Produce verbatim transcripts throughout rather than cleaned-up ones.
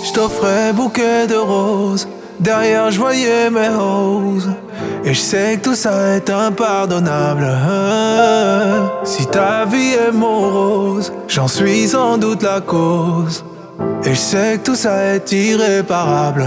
J't'offrais bouquet de roses, derrière je voyais mes roses. Et je sais que tout ça est impardonnable. Si ta vie est morose, j'en suis sans doute la cause. Et je sais que tout ça est irréparable.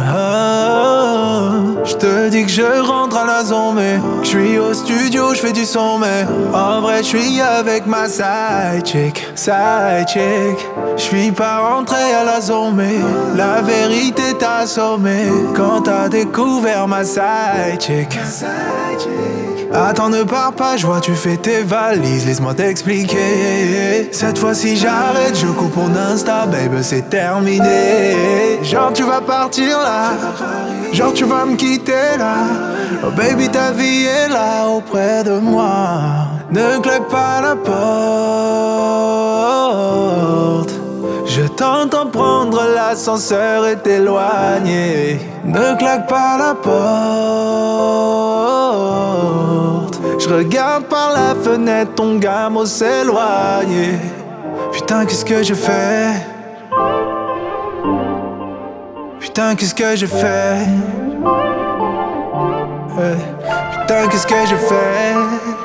Je te dis que je rentre à la zone, mais je suis au studio, je fais du son, mais en vrai je suis avec ma side chick, side chick. Je suis pas rentré à la zone, mais la vérité t'a assommé quand t'as découvert ma side chick. Attends, ne pars pas, je vois tu fais tes valises, laisse-moi t'expliquer. Cette fois-ci j'arrête, je coupe mon Insta, baby, c'est terminé. Genre tu vas partir là, genre tu vas me quitter là. Oh baby, ta vie est là auprès de moi. Ne claque pas la porte. Je t'entends prendre l'ascenseur et t'éloigner. Ne claque pas la porte. Je regarde par la fenêtre ton gamin s'éloigner. Putain, qu'est-ce que je fais? Putain, qu'est-ce que je fais? Ouais. Putain, qu'est-ce que je fais?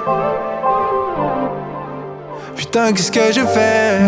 Putain, qu'est-ce que je fais?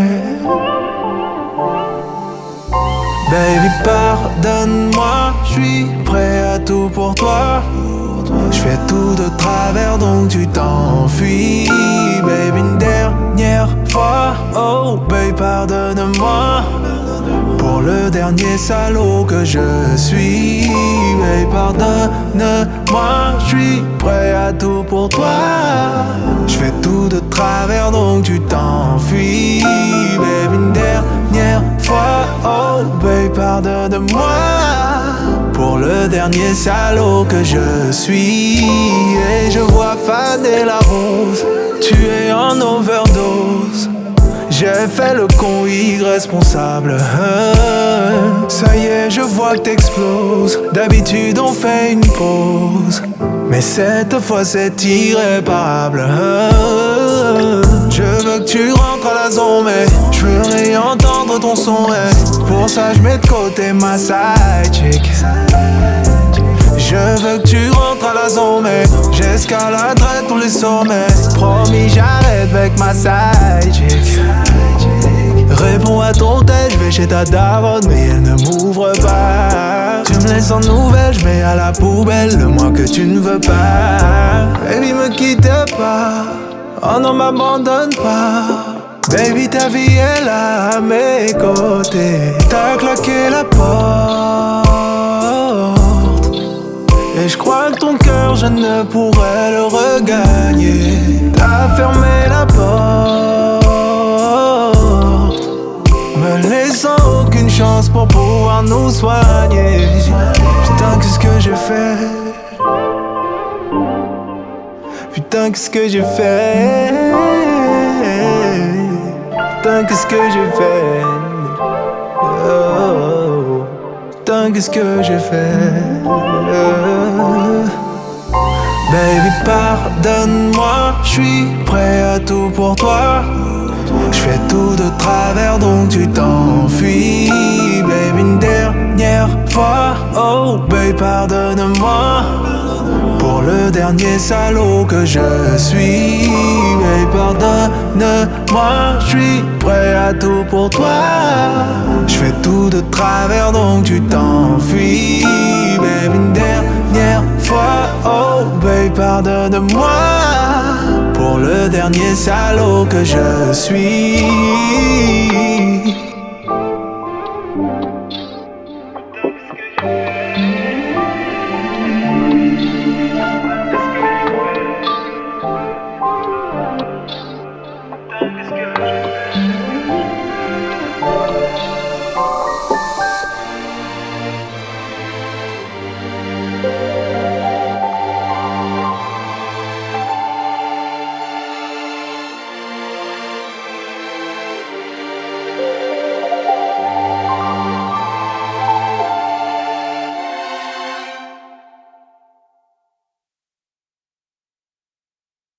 Baby, pardonne-moi, je suis prêt à tout pour toi. Je fais tout de travers donc tu t'enfuis. Baby, une dernière fois, oh baby, pardonne-moi pour le dernier salaud que je suis. Baby, pardonne-moi, je suis prêt à tout pour toi. Je fais tout de travers donc tu t'enfuis. Baby, une dernière fois, oh baby, pardonne-moi pour le dernier salaud que je suis. Et je vois faner la rose, tu es en overdose. J'ai fait le con irresponsable. Ça y est, je vois que t'exploses. D'habitude on fait une pause, mais cette fois c'est irréparable. Je veux que tu rentres à la zone, mais je veux réentendre ton son. Et pour ça je mets de côté ma side chick. Je veux que tu rentres à la zone, mais j'escaladerai tous les sommets. Promis, j'arrête avec ma side chick. Réponds à ton tel, je vais chez ta daronne, mais elle ne m'ouvre pas. Tu me laisses en nouvelle, je mets à la poubelle le moi que tu ne veux pas. Baby, me quitte pas, oh non, m'abandonne pas. Baby, ta vie est là à mes côtés. T'as claqué la porte, et je crois que ton cœur je ne pourrais le regagner. T'as fermé la porte, me laissant aucune chance pour pouvoir nous soigner. Putain, qu'est-ce que j'ai fait? Putain, qu'est-ce que j'ai fait? Putain, qu'est-ce que j'ai fait? Oh, putain, qu'est-ce que j'ai fait? Baby, pardonne-moi, je suis prêt à tout pour toi. Je fais tout de travers donc tu t'enfuis. Baby, une dernière fois, oh baby, pardonne-moi pour le dernier salaud que je suis. Baby, pardonne-moi, je suis prêt à tout pour toi. Je fais tout de travers donc tu t'enfuis. Baby, une dernière fois, oh baby, pardonne-moi pour le dernier salaud que je suis.